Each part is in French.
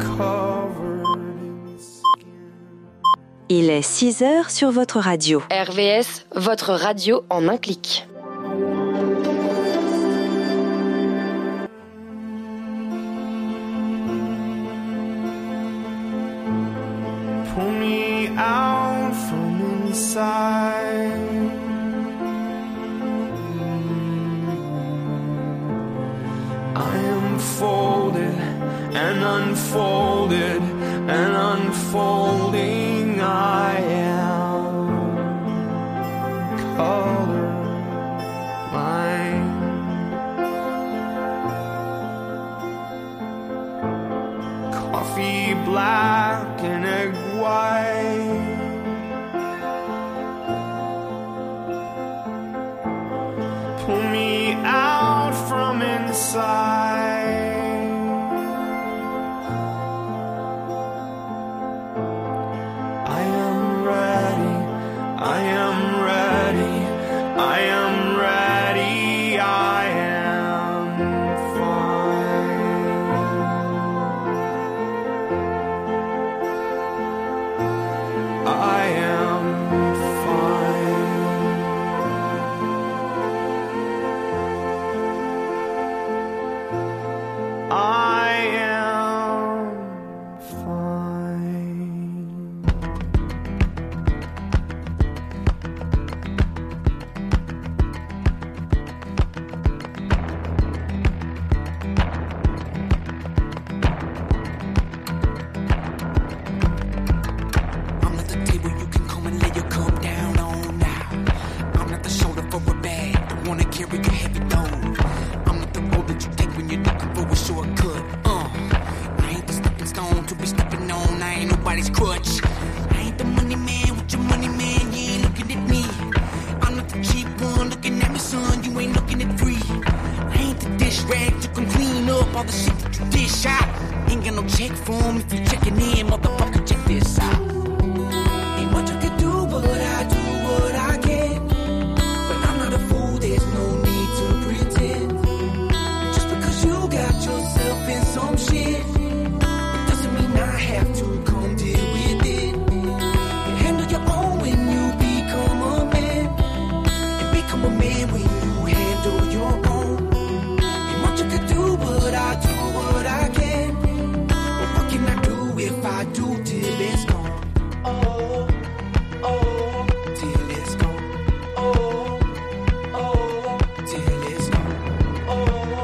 Il est 6h sur votre radio. RVS, votre radio en un clic. Pull me out from inside. I am folded and unfolded and unfolding. I am colorblind. Coffee black and egg white. Pull me out from inside. I am ready, I am ready, I am ready, I am fine. I am fine. I am fine. I'm not the table you can come and lay your cup down on now. I'm not the shoulder for a bag, don't wanna carry your heavy load. I'm not the road that you take when you're looking for a shortcut. I ain't the stepping stone to be stepping on, I ain't nobody's crutch. I ain't the money man with your money man, you ain't looking at me. I'm not the cheap one looking at me, son, you ain't looking at free. I ain't the dish rag you can clean up all the shit that you dish out. Ain't got no check form if you checking in, motherfucker, check this out. Ain't much I can do, but I do what I can. But I'm not a fool, there's no need to pretend. Just because you got yourself in some shit, it doesn't mean I have to come deal with it. You handle your own when you become a man, and become a man when you handle your own. Ain't much I can do, but I do what I can. What can I do if I do till it's gone? Oh, oh, till it's gone. Oh, oh, till it's gone. Oh,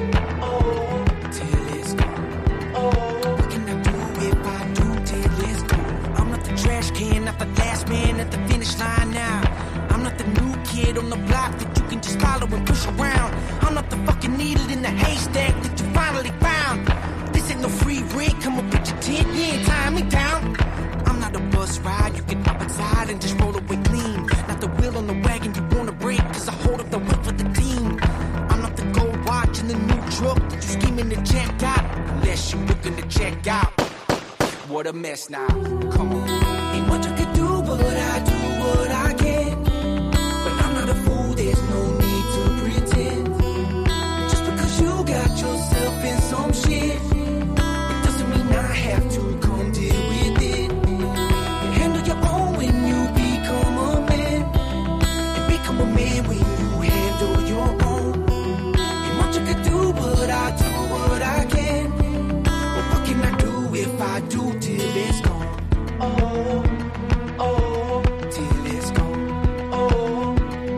oh, till it's gone. Oh, what can I do if I do till it's gone? I'm not the trash can, not the last man at the finish line now. I'm not the new kid on the block that you can just follow and push around. I'm not the fucking needle in the haystack that you finally found. This ain't no free rent, come up with your tent, you ain't tying me down. I'm not a bus ride, you can hop inside and just roll away clean. Not the wheel on the wagon you wanna break, cause I hold up the whip for the team. I'm not the gold watch in the new truck that you scheming to check out. Unless you looking to check out. What a mess now, come on. Ain't much I can do, but I do what I can. But I'm not a fool, there's no need to pretend. Just because you got yourself in some shit, it doesn't mean I have to come deal with it. You handle your own when you become a man, and become a man when you handle your own. Ain't much I can do, but I do what I can. But what can I do if I do till it's gone? Oh, oh, till it's gone. Oh,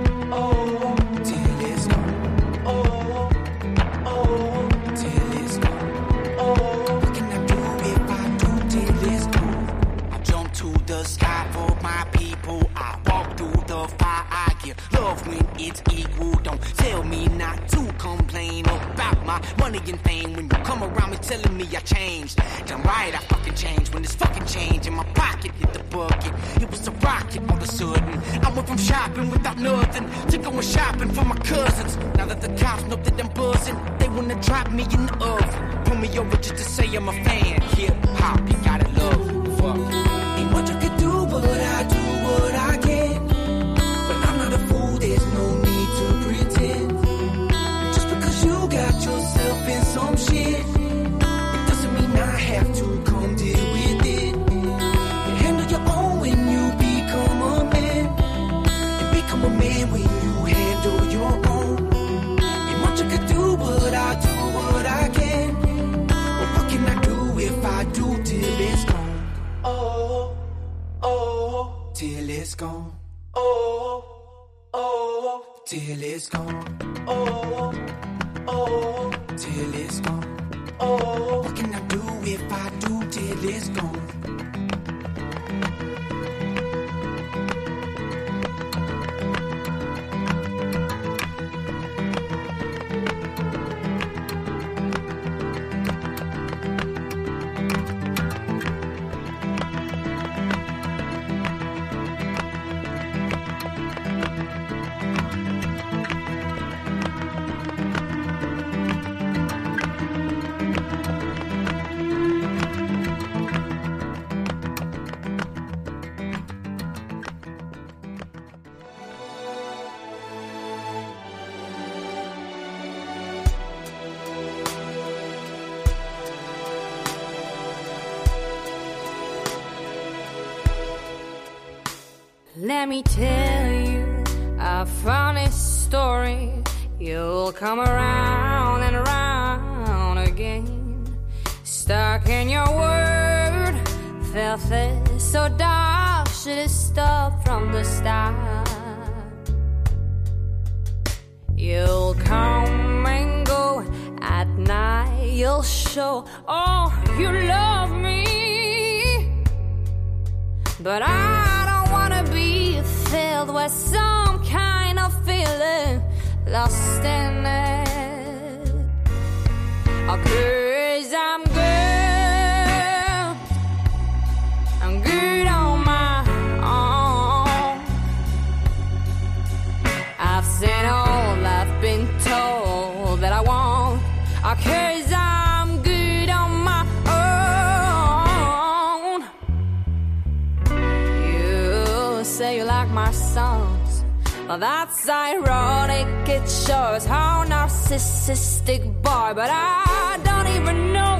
oh, till it's gone. Oh, oh, till it's gone. Oh, what can I do if I do till it's gone? I jump to the sky for my people. I walk through the fire. I give love when it's equal. Don't tell me not to complain about my money and fame. When you come around me telling me I changed, damn right I fucking changed. When this fucking change in my pocket hit the bucket, it was a rocket all of a sudden. I went from shopping without nothing to going shopping for my cousins. Now that the cops know that I'm buzzing, they wanna drop me in the oven. Pull me over just to say I'm a fan. Hip hop, you gotta love. Fuck. Ain't much I can do, but I do what I can. But I'm not a fool, there's no need to pretend. Just because you got yourself in some shit, it doesn't mean I have to till it's gone. Oh, oh, till it's gone. Oh, oh, till it's gone. Oh, what can I do if I do till it's gone? Let me tell you a funny story. You'll come around and around again. Stuck in your word, filthy, so dark. Should have stopped from the start. You'll come and go at night. You'll show, oh, you love me, but I don't wanna be filled with some kind of feeling lost in it. Oh, 'cause I'm good on my own. I've seen all I've been told that I want. Oh, 'cause I'm good on my own. You say you like my songs. Well, that's ironic, it shows how narcissistic boy. But I don't even know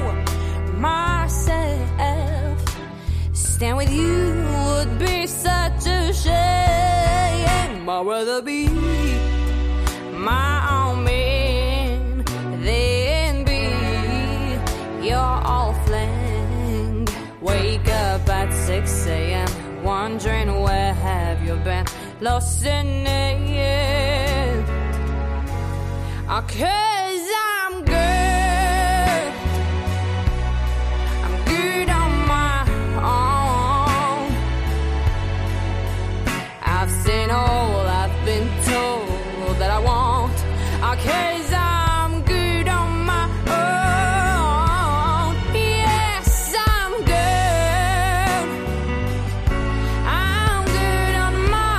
myself. Stand with you would be such a shame. I'd rather be my own man than be your old fling. Wake up at 6 a.m. wondering where have you been, lost in it. Oh, 'cause I'm good on my own. I've seen all I've been told that I want. Oh, 'cause I'm good on my own. Yes, I'm good. I'm good on my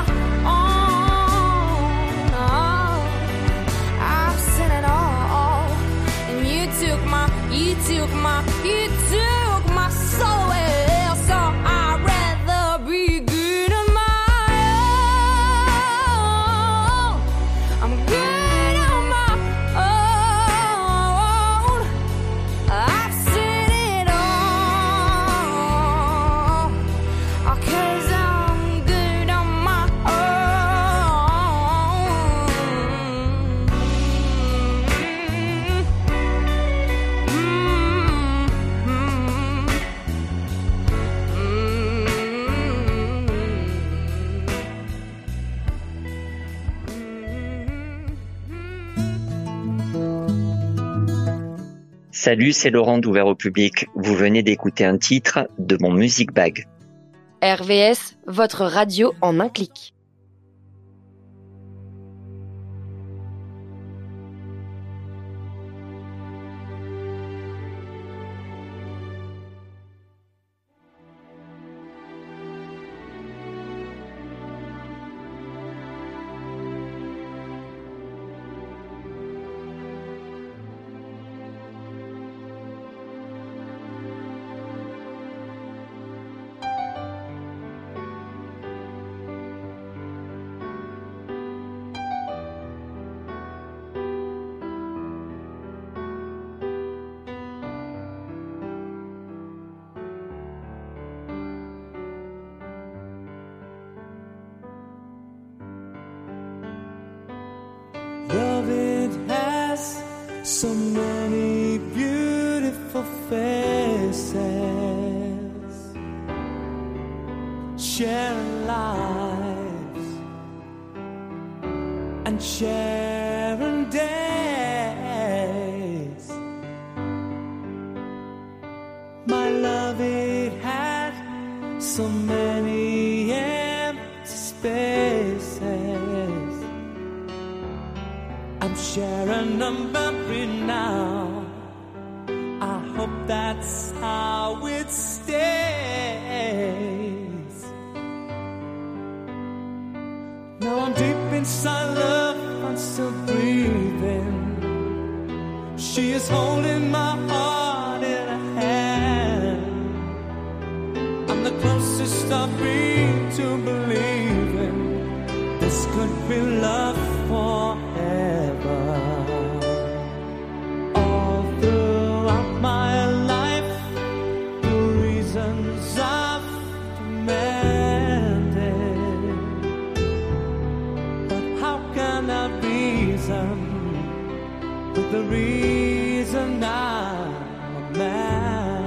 own. Oh, I've seen it all. And you took my soul away. So I'd rather be good on my own. I'm good on my own. I've seen it all. Oh, 'cause I'm good on my Salut, c'est Laurent d'Ouvert au public. Vous venez d'écouter un titre de mon Music Bag. RVS, votre radio en un clic. Love, it has so many beautiful faces. Share lives and sharing days. My love, it had so many empty spaces. I'm sharing a memory now. I hope that's how it stays. Now I'm deep inside love, I'm still breathing. She is holding my heart in her hand. I'm the closest I've been to believing this could be love forever. All throughout my life, the reasons I've demanded, but how can I reason with the reason I'm a man?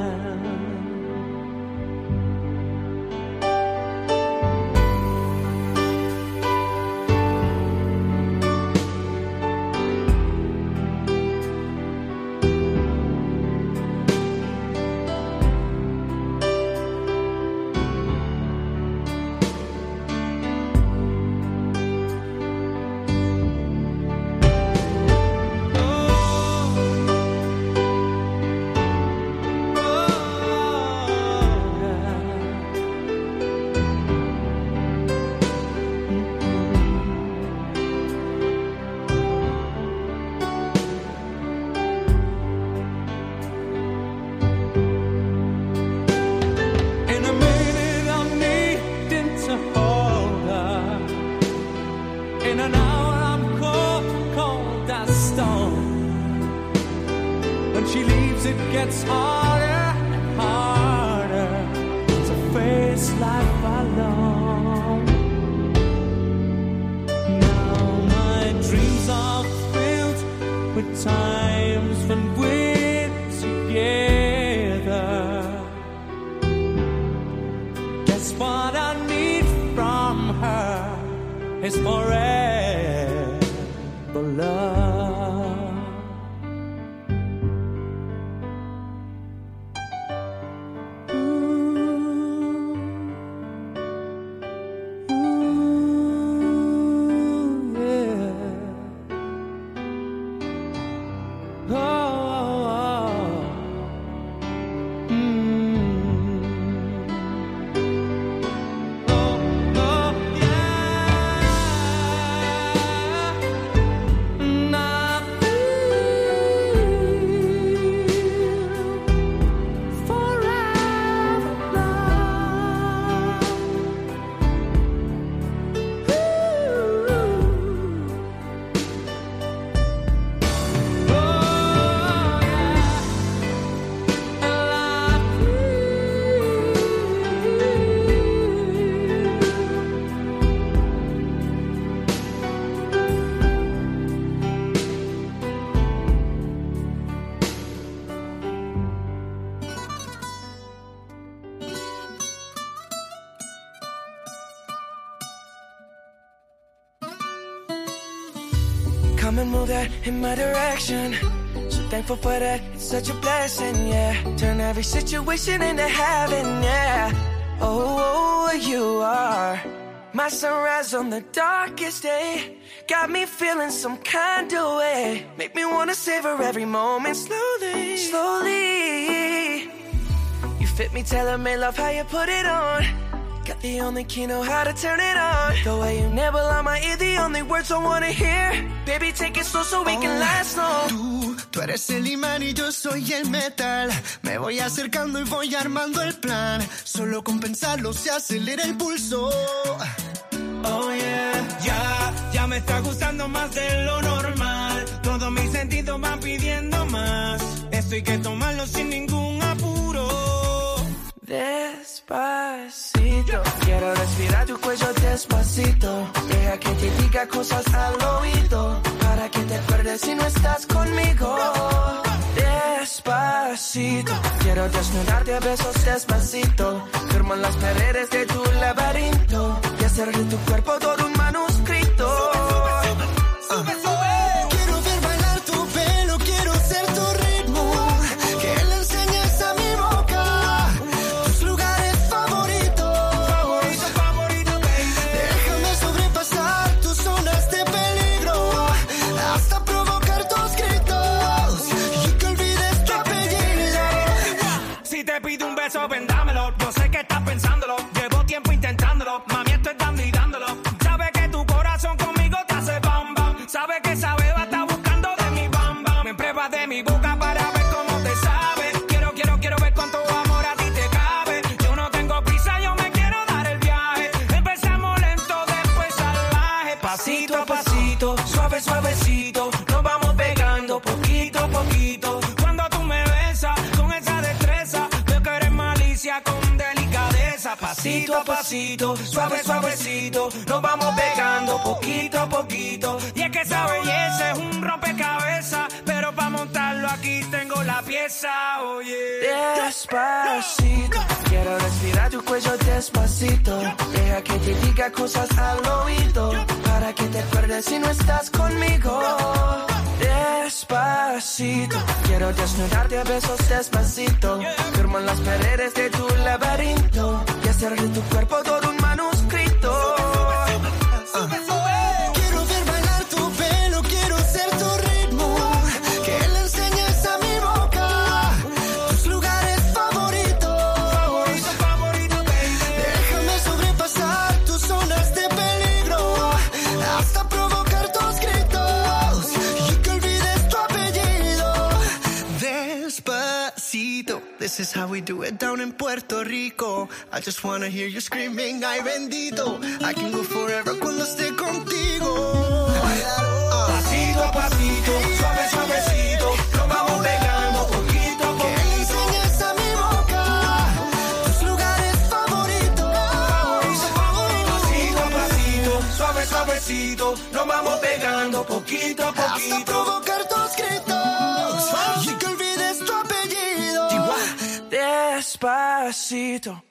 Gets harder and harder to face life alone. Now my dreams are filled with times when we're together. Guess what I need from her is forever love. Come and move that in my direction. So thankful for that, it's such a blessing, yeah. Turn every situation into heaven, yeah. Oh, you are my sunrise on the darkest day. Got me feeling some kind of way. Make me wanna savor every moment slowly, slowly. You fit me, tailor-made, love how you put it on. Got the only key, know how to turn it on. The way you nibble on my ear, the only words I wanna hear. Baby, take it slow so we can last long. Tú eres el imán y yo soy el metal. Me voy acercando y voy armando el plan. Solo con pensarlo se acelera el pulso. Oh yeah, ya me está gustando más de lo normal. Todos mis sentidos van pidiendo más. Esto hay que tomarlo sin ningún apuro. Despacito, quiero respirar tu cuello despacito. Deja que te diga cosas al oído, para que te acuerdes si no estás conmigo. Despacito, quiero Quiero desnudarte a besos despacito, firmar las paredes de tu laberinto y hacer de tu cuerpo todo un manuscrito. Quiero ver bailar tu pelo, quiero ser tu ritmo, que le enseñes a mi boca tus lugares favoritos. Déjame sobrepasar tus zonas de peligro, hasta provocar tus gritos y que olvides tu apellido. Si te pido un beso, ven dámelo. Yo sé que estás pensándolo, llevo tiempo intentándolo. Mami, estoy dando y dándolo. Sabes que tu corazón conmigo te hace bam bam. Sabes que esa beba está buscando de mi bam bam. Me pruebas de mi boca para ver cómo te sabe. Quiero ver cuánto amor a ti te cabe. Yo no tengo prisa, yo me quiero dar el viaje. Empezamos lento, después salvaje. Pasito a pasito, suave suavecito, nos vamos pegando poquito a poquito. Cuando tú me besas con esa destreza, veo que eres malicia con delicadeza. Pasito a pasito, suave suavecito, nos vamos pegando poquito a poquito. Y es que esa belleza es un rompecabezas, pero para montarlo aquí tengo la pieza, oye. Despacito, quiero respirar tu cuello despacito. Deja que te diga cosas al oído, para que te acuerdes si no estás conmigo. Despacito, quiero desnudarte a besos despacito, firmar las paredes de tu laberinto y hacer de tu cuerpo todo un manuscrito. Quiero ver bailar tu pelo, quiero ser tu ritmo, que le enseñes a mi boca tus lugares favoritos. Déjame sobrepasar tus zonas de peligro, hasta provocar tus gritos y que olvides tu apellido. Despacito, this is how we do it down in Puerto Rico. I just wanna hear you screaming, ay bendito. I can go forever cuando esté contigo. Pasito a pasito, suave suavecito, nos vamos pegando poquito a Que le poquito. enseñes a mi boca tus lugares favoritos. Pasito a pasito, suave suavecito, nos vamos pegando poquito a Hasta poquito. provocar tus gritos y que olvides tu apellido. Despacito.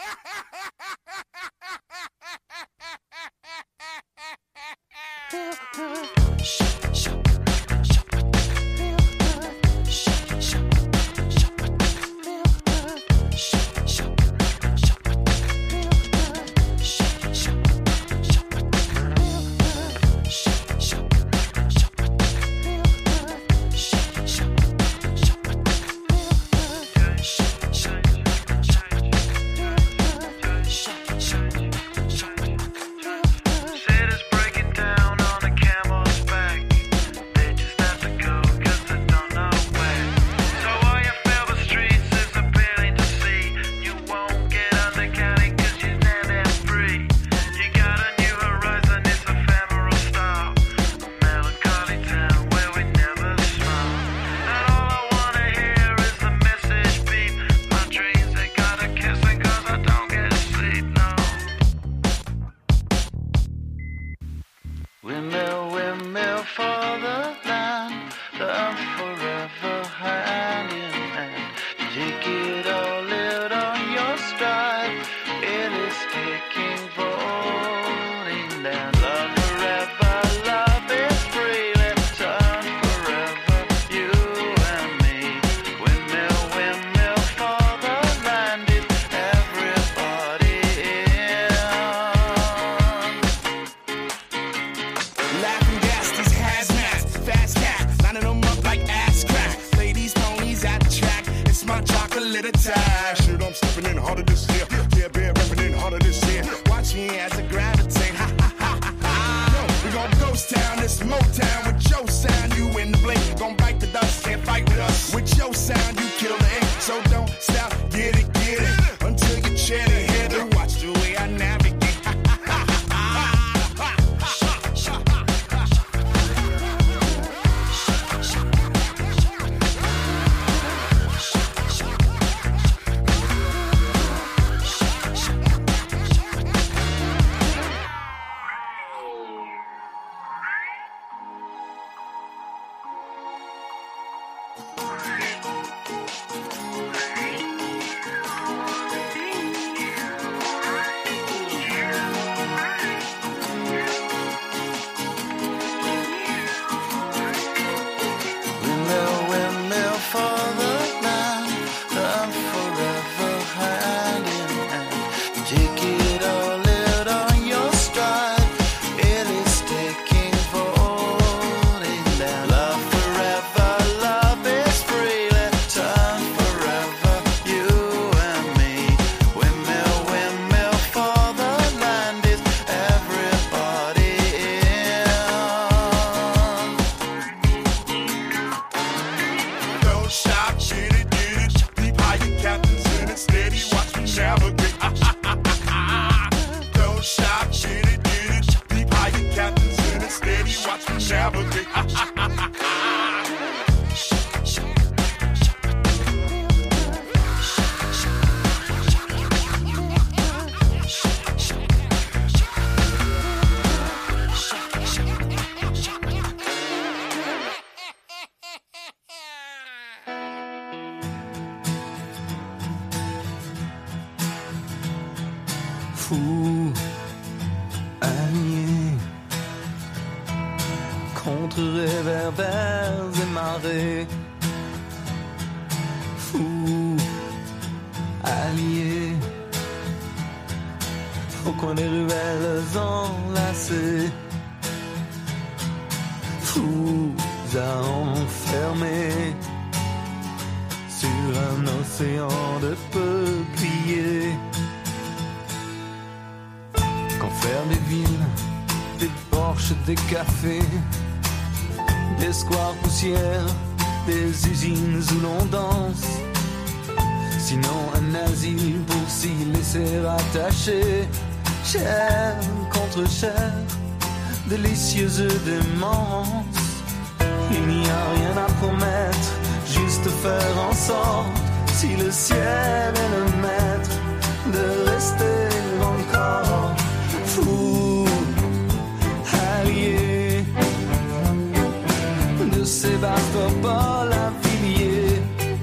City's breaking down on a camel's back. They just have to go 'cause they don't know where. So all you feel the streets is appealing to see. You won't get undercounted 'cause you're never free. You got a new horizon, it's ephemeral style. A melancholy town where we never smile. And all I wanna hear is the message beep. My dreams they gotta kissing 'cause I don't get sleep, no. Windmill, windmill for the land, love forever hand in hand. Take it all, live on your stride. It is taking, falling down. Love forever, love is free. Let's turn forever, you and me. Windmill, windmill for the land. Is everybody in? Laughing gas, these hazmats, fast cat, lining them up like ass crack. Ladies, ponies at the track, it's my chocolate attack. Shit, I'm stepping in harder this year. Yeah, been repping in harder this year. Watch me as I gravitate, ha ha ha ha ha. Yo, we gon' ghost town, this Motown with your sound. You in the blink, gon' bite the dust, can't fight with us. With your sound, you kill the ink, so don't stop, get it, until you chin it, hit it. Watch the way I navigate. Ha ha ha ha ha. Chabouté. Fou, allié, contre réverbères et marées. Fou, allié, au coin des ruelles enlacées. Fous à enfermer sur un océan de peupliers. Faire des villes, des porches, des cafés, des squares poussières, des usines où l'on danse. Sinon un asile pour s'y laisser attacher. Chair contre chair, délicieuse démence. Il n'y a rien à promettre, juste faire en sorte, si le ciel est le maître, de rester encore. Fou, allié, de Sébastopol à Villiers.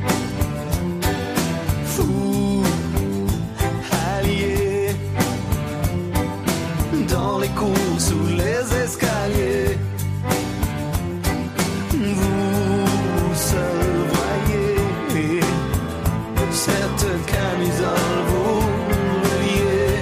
Fou, allié, dans les cours, sous les escaliers. Vous seul voyez cette camisole vous reliez.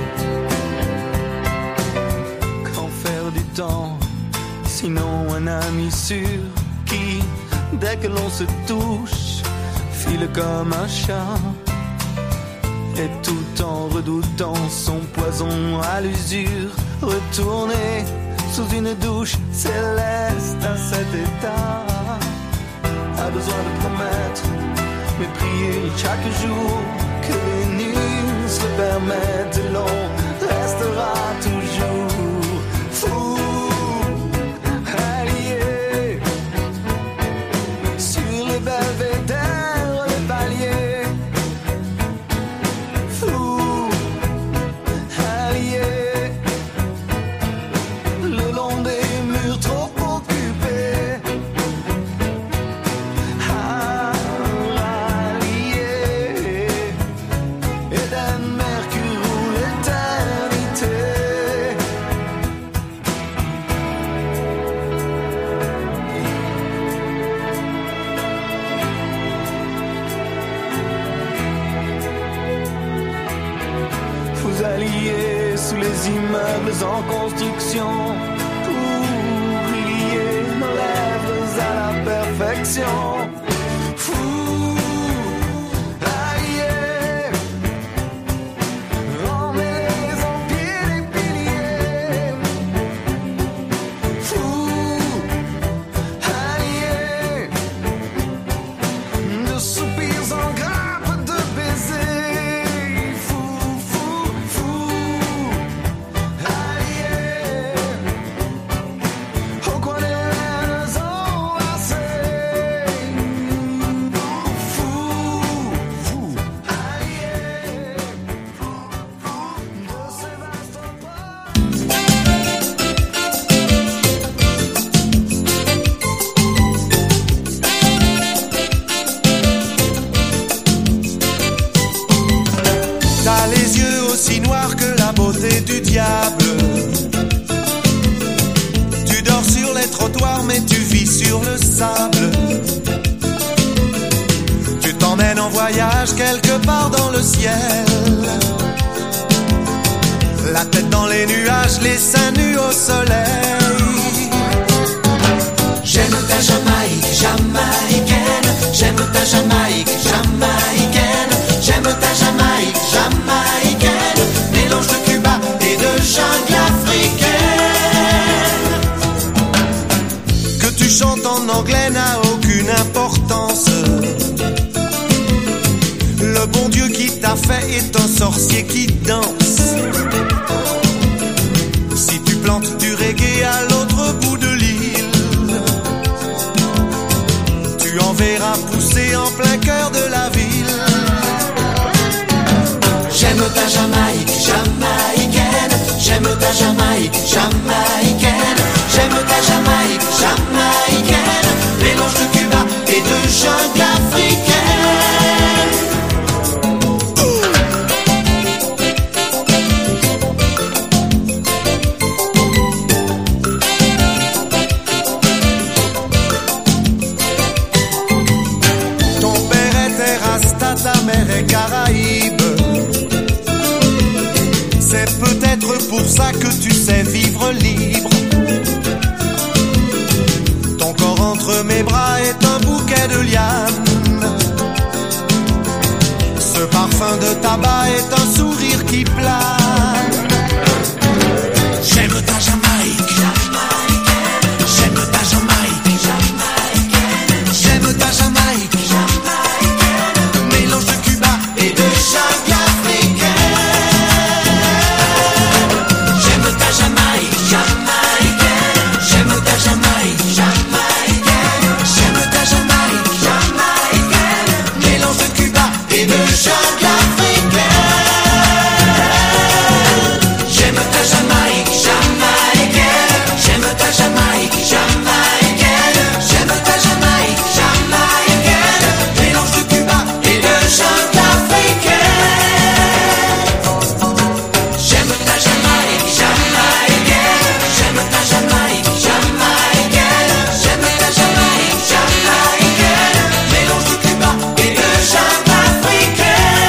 Sinon un ami sûr qui, dès que l'on se touche, file comme un chat. Et tout en redoutant son poison à l'usure, retourner sous une douche céleste à cet état. A besoin de promettre, mais prier chaque jour que Vénus le permette, et l'on restera toujours fou. Belvédère, les paliers. Fou, allié, le long des murs trop occupés. Allié, Eden, Mercure ou l'éternité. Alliés sous les immeubles en construction, pour briller nos lèvres à la perfection. Fou, alliés, emmêlés en pied des piliers. Fou, alliés, de soupirs en grappes de baisers. T'as les yeux aussi noirs que la beauté du diable. Tu dors sur les trottoirs mais tu vis sur le sable. Tu t'emmènes en voyage quelque part dans le ciel. La tête dans les nuages, les seins nus au soleil. J'aime ta Jamaïque, jamaïcaine. J'aime ta Jamaïque, jamaïcaine. J'aime ta Jamaïque, jamaïcaine. Mélange de Cuba et de jungle africaine. Que tu chantes en anglais n'a aucune importance. Le bon Dieu qui t'a fait est un sorcier qui danse. Si tu plantes du reggae à l'autre bout de l'île, posé en plein cœur de la ville. J'aime ta Jamaïque, jamaïcaine. J'aime ta Jamaïque, jamaïcaine. J'aime ta Jamaïque, jamaïcaine. Mélange de Cuba et de jungle africaine. Ton père était Rasta, ta mère est Caraïbe. C'est peut-être pour ça que tu sais vivre libre. Ton corps entre mes bras est un bouquet de lianes. Ce parfum de tabac est un sourire qui plane. J'aime ta Jamaïque, jamaïcaine. J'aime ta Jamaïque, jamaïcaine. J'aime ta Jamaïque, jamaïcaine. Mélange de Cuba et de jungle africaine. J'aime ta Jamaïque, jamaïcaine. J'aime ta Jamaïque, jamaïcaine. J'aime ta Jamaïque, jamaïcaine. Mélange de Cuba et de jungle africaine. J'aime ta Jamaïque, jamaïcaine. J'aime ta Jamaïque, jamaïcaine. J'aime ta Jamaïque, jamaïcaine. Mélange de Cuba et de jungle africaine. J'aime ta Jamaïque, jamaïcaine. J'aime ta Jamaïque, jamaïcaine. J'aime ta Jamaïque, jamaïcaine. Mélange de Cuba et de jungle africaine.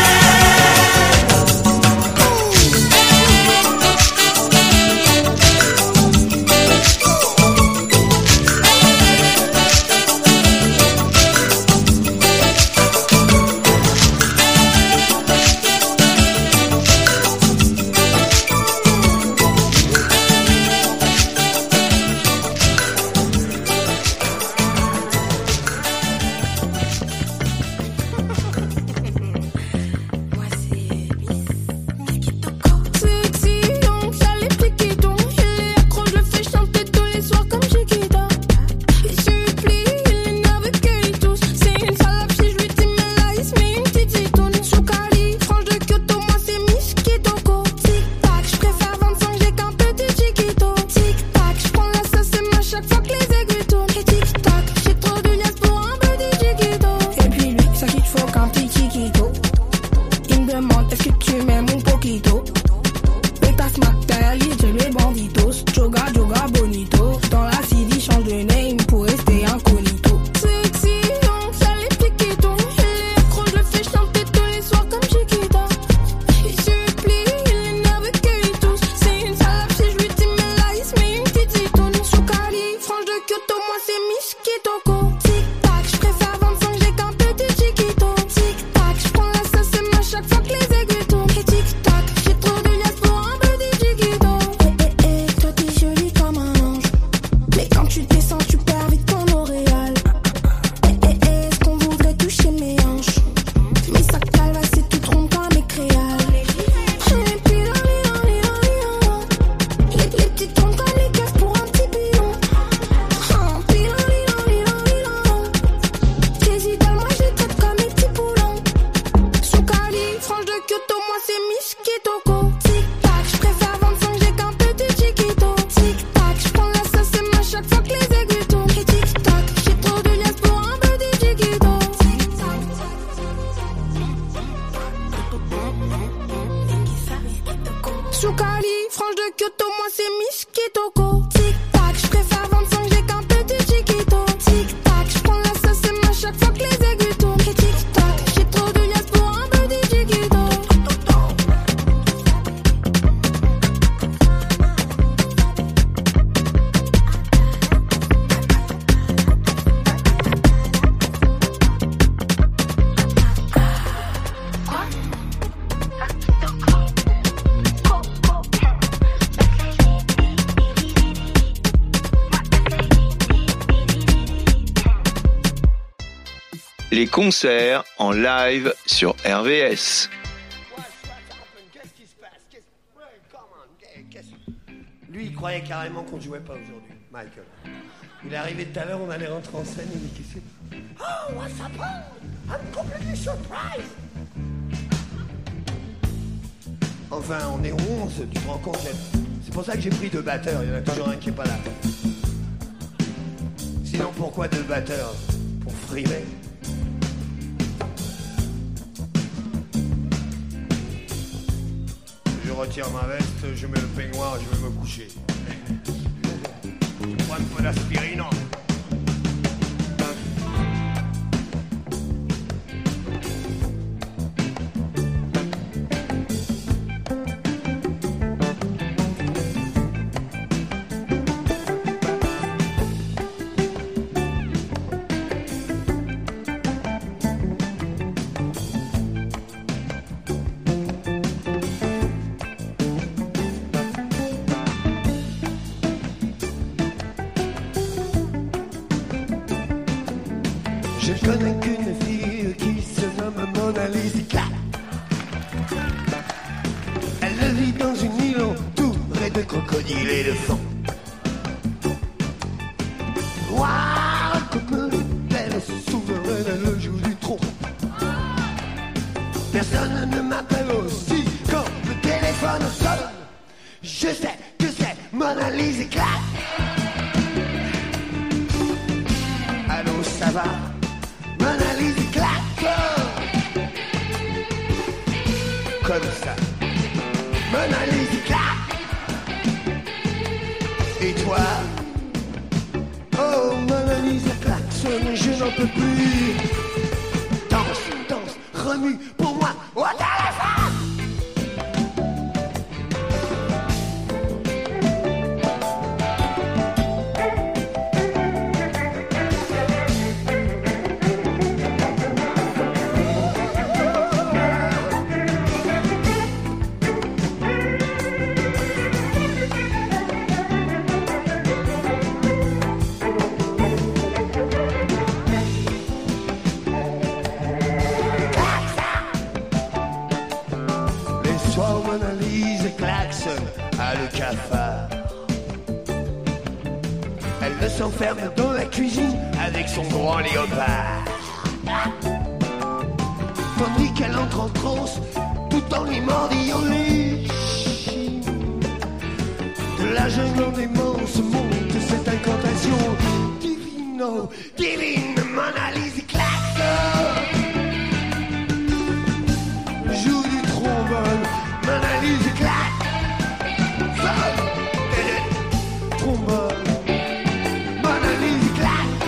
Sexy, donc ça les piquetons. Il est accro, je le fais chanter tous les soirs comme Chiquita. Il supplie, il énerve que il tousse. C'est une salope si je lui dis mais là il se met une petite zitoune. Sous Cali, franche de Kyoto, moi c'est Miss Kitoko. Tic tac, je préfère 25, j'ai qu'un petit chiquito. Tic tac, je prends la sauce et moi chaque fois que les aiguilles tournent. Et tic tac, j'ai trop de liasses pour un petit chiquito. Et puis lui, ça qu'il faut qu'un petit chiquito. Il me demande est-ce que tu m'aimes un poquito. Pétasse Mactail, les banditos. Joga, joga, bonito. Dans la city, change de name pour rester incognito. Sexy, donc ça les piquetons. Il est accro, je le fais chanter tous les soirs comme Chiquita. Il supplie, il énerve que il tousse. C'est une salope si je lui dis mais là il se met une petite zitoune. Sous Cali, franche de Kyoto, moi c'est Miss Kitoko. Tic tac, je préfère 25, j'ai qu'un petit chiquito. Tic tac, je prends la sauce et moi chaque fois que les aiguilles tournent. Et tic tac, j'ai trop de liasses pour un petit chiquito. Toi t'es jolie comme un ange. Mais quand tu descends, tu perds vite ton L'Oréal. Est-ce qu'on voudrait toucher mes hanches? Mes sacs calva, c'est tout rond comme mes créales. Et puis les petites tombent comme les caisses pour un petit bidon. J'hésite à moi, je les traite comme mes petits poulons. Sous Cali, franche de Kyoto, moi c'est Miss Kitoko. Tic tac, je préfère 25, j'ai qu'un petit chiquito. Tic tac, je prends la sauce et moi chaque fois que les aiguilles tournent. Et tic tac, j'ai trop de liasses pour un petit chiquito. Sous Cali, franche de Kyoto, moi c'est Miss Kitoko. Tic tac, je préfère 25, j'ai qu'un petit chiquito. Tic tac, je prends la sauce et moi chaque fois que les aiguilles tournent. Et tic tac, j'ai trop de liasses pour un petit chiquito. Les concerts en live sur RVS. Lui, il croyait carrément qu'on ne jouait pas aujourd'hui, Michael. Il est arrivé tout à l'heure, on allait rentrer en scène, il dit qu'est-ce que c'est? Oh, what's up, I'm completely surprised. Enfin, on est 11, tu te rends compte? C'est pour ça que j'ai pris 2 batteurs, il y en a toujours un qui est pas là. Sinon, pourquoi 2 batteurs? Pour frimer. Je retire ma veste, je mets le peignoir, je vais me coucher. Je prends un peu d'aspirine. Je connais qu'une fille qui se nomme Mona Lisa. Elle vit dans une île entourée de crocodiles et de fans. Noire comme elle souveraine, elle joue du tronc. Personne ne m'appelle aussi quand le téléphone sonne. Je sais que c'est Mona Lisa éclate. Allô, ça va? Mona Lisa claque. Comme ça. Mona Lisa claque. Et toi? Oh, Mona Lisa klaxonne, je n'en peux plus. Danse, danse, remue pour moi au téléphone. Mona Lisa klaxonne à le cafard. Elle s'enferme dans la cuisine avec son grand léopard. Tandis qu'elle entre en transe tout en lui mordillant les chines. De la jungle en démence monte cette incantation divine, oh, divine. Mona Lisa klaxonne, joue du trombone. Mona Lisa claque, trombone. Mona Lisa claque,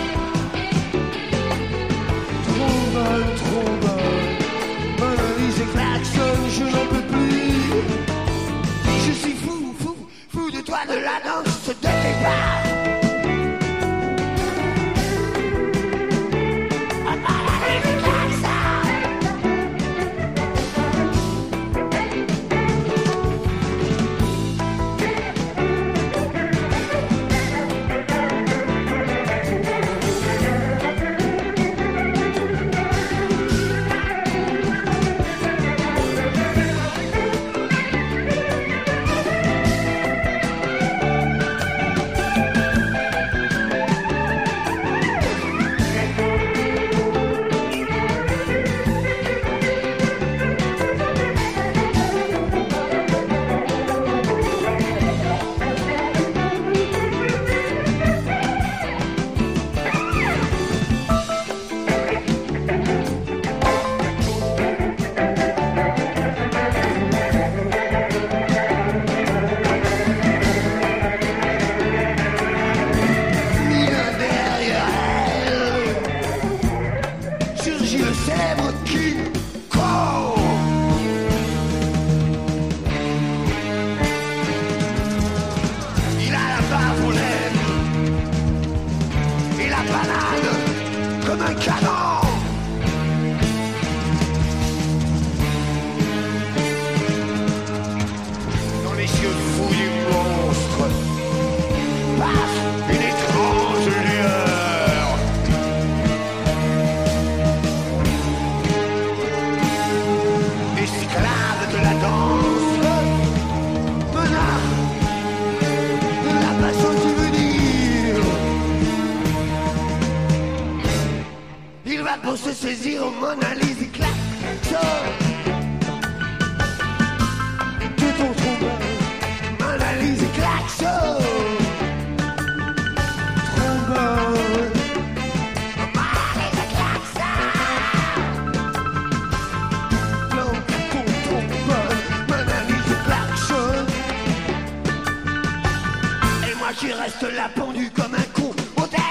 trombone, trombone. Mona Lisa klaxonne, je n'en peux plus. Je suis fou, fou, fou de toi, de la danse de tes pas. saisir mon analyse et klaxonne de ton trombone. M'analyse et klaxonne. Trombone. M'analyse et klaxonne. Blanc ton trombone. M'analyse et klaxonne. Et moi qui reste là pendu comme un con au téléphone.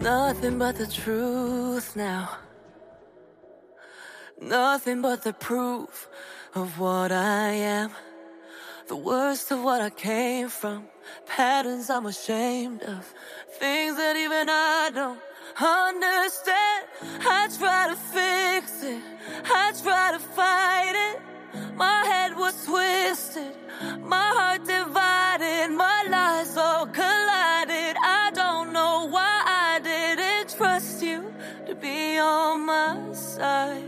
Nothing but the truth now. Nothing but the proof of what I am. The worst of what I came from. Patterns I'm ashamed of. Things that even I don't understand. I try to fix it. I try to fight it. My head was twisted. My heart divided. My lies all collided. I don't know why I didn't trust you to be on my side.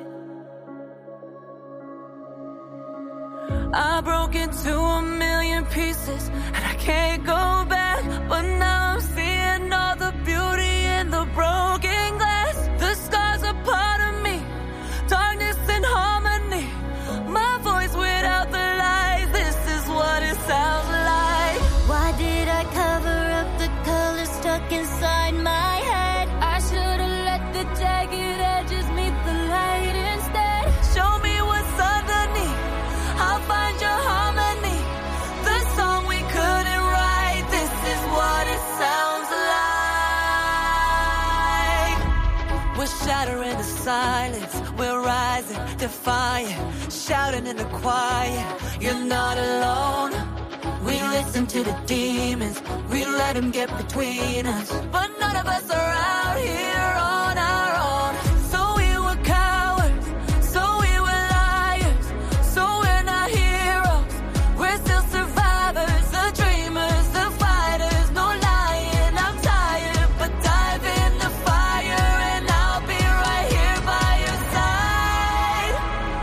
I broke into a million pieces and I can't go back. But now I'm seeing all the beauty in the broken glass. The scars are part of me, darkness and harmony. My voice without the lies, this is what it sounds like. Why did I cover up the color stuck inside my head? I should've let the jagged edges meet the light instead. Show me what's underneath, I'll find your harmony. The song we couldn't write, this is what it sounds like. We're shattering the silence, we're rising, defiant, shouting in the quiet. You're not alone. We listen to the demons, we let them get between us. But none of us are out here on our own. So we were cowards, so we were liars. So we're not heroes, we're still survivors. The dreamers, the fighters, no lying, I'm tired. But dive in the fire and I'll be right here by your side.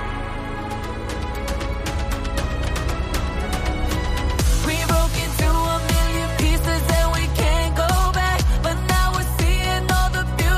We broke into a million pieces and we can't go back. But now we're seeing all the beauty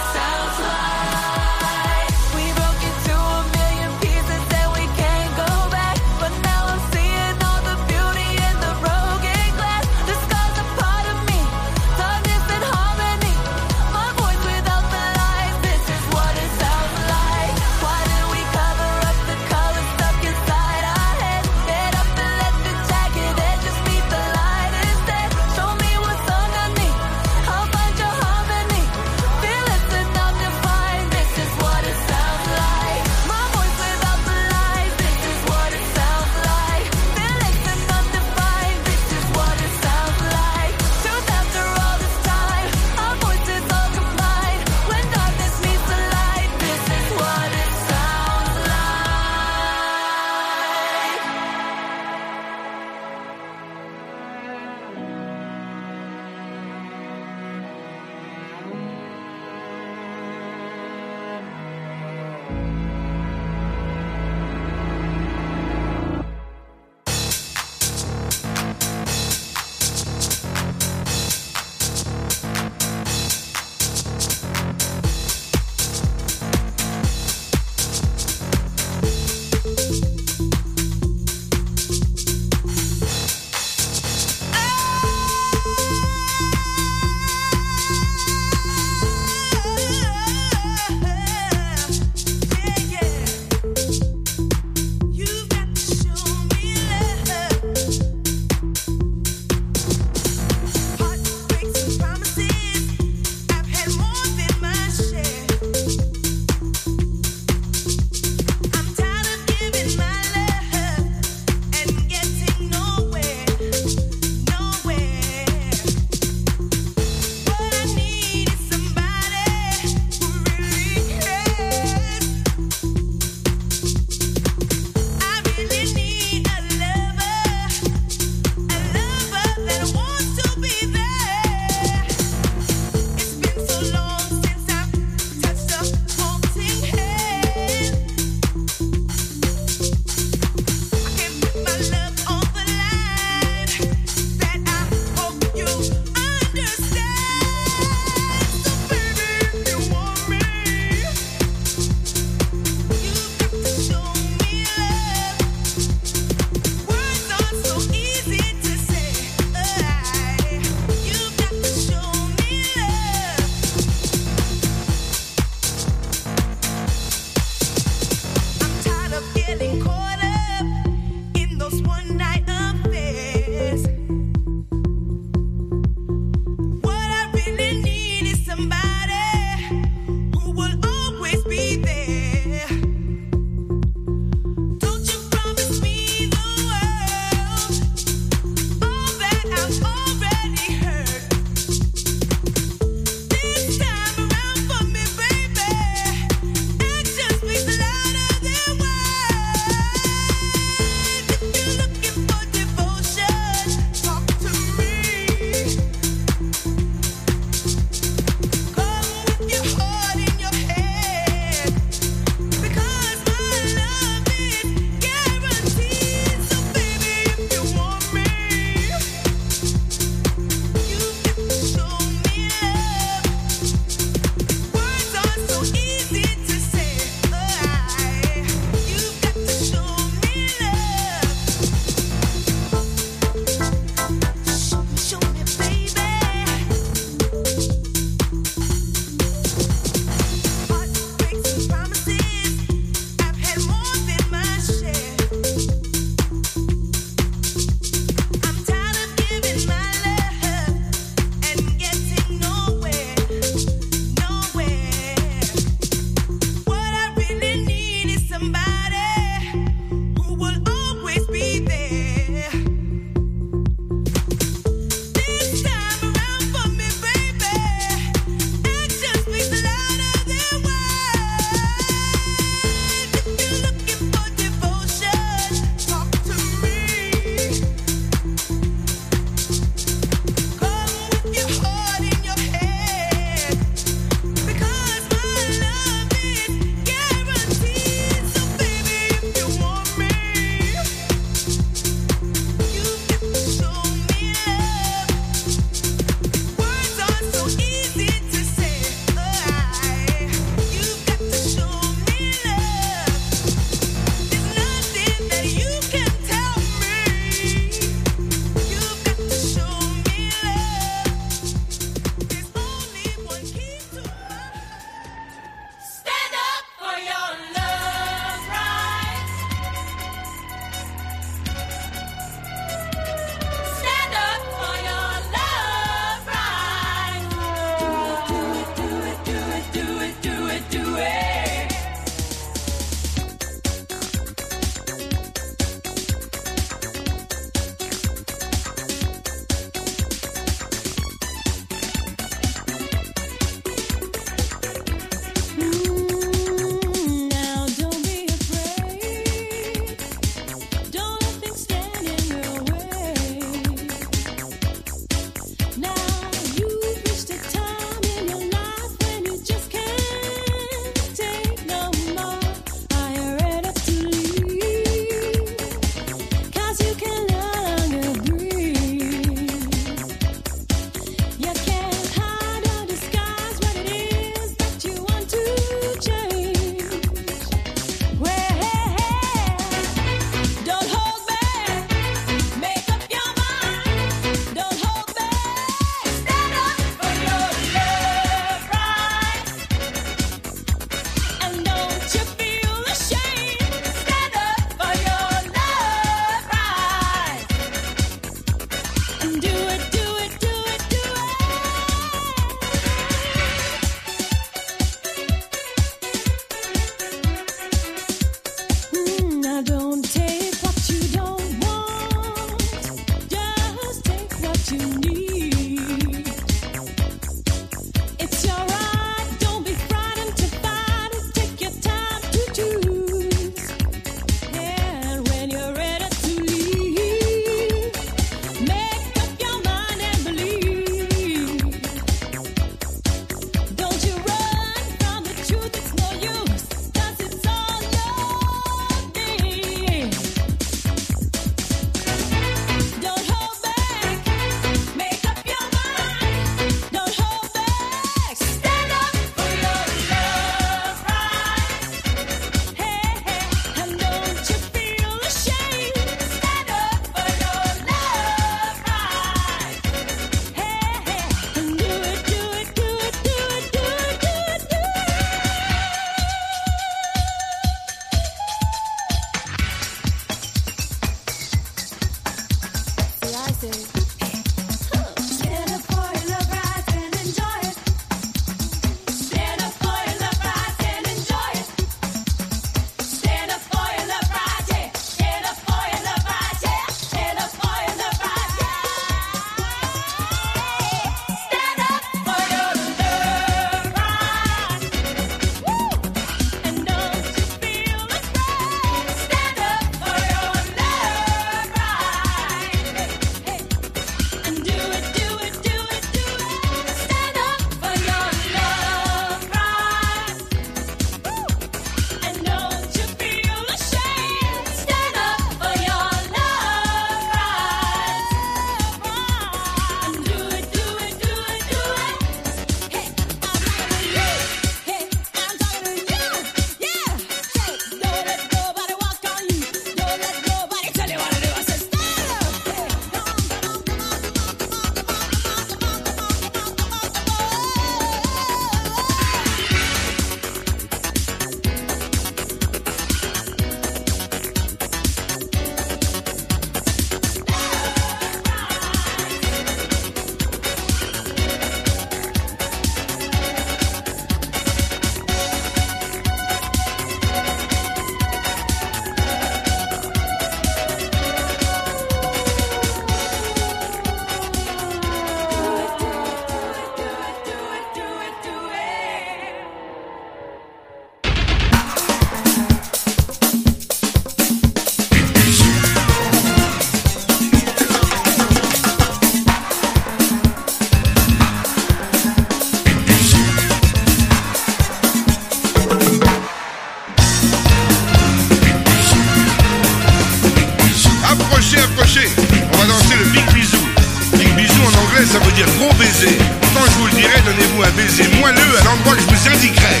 Eddie Gray.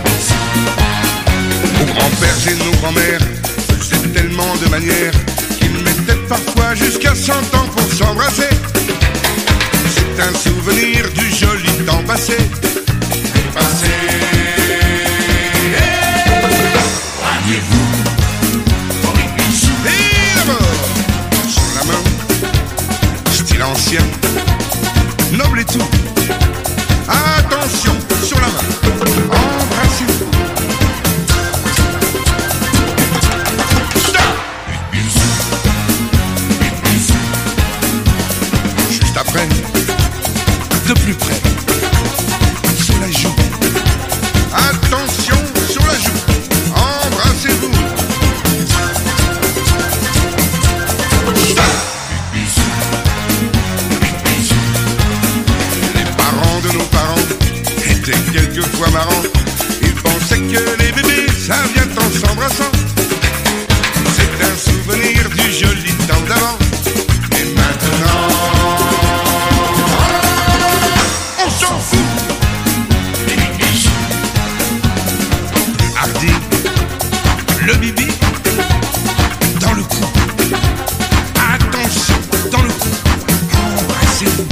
Nos grands-pères et nos grands-mères faisaient tellement de manières qu'ils mettaient parfois jusqu'à 100 ans pour s'embrasser. C'est un souvenir du joli temps passé. Passé. Et d'abord, sur la main, style ancien, noble et tout. Attention, sur la main, embrassez-vous. Stop. Juste après, de plus près, sur la joue. Attention, sur la joue, embrassez-vous. Les parents de nos parents étaient quelquefois marrants. Ils pensaient que les bébés, ça vient en s'embrassant. C'est un souvenir du joli temps d'avant. Et maintenant, on s'en fout. Hardy, le bibi dans le cou. Attention, dans le cou. Embrassez-vous.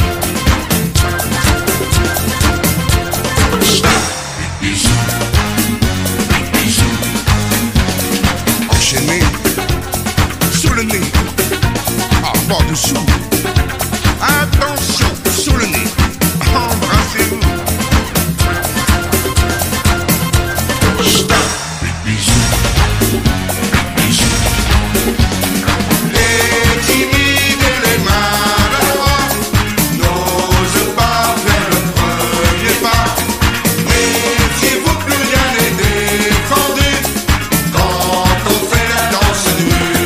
Enchaîné sur le nez. Ah, pas dessous. Attention, sur le nez. Embrassez-vous. Les timides et les maladroits n'osent pas faire le premier pas. Méfiez-vous, plus rien n'est défendu quand on fait la danse nue.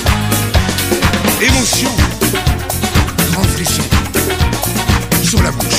Émotion, grand frisson sur la bouche.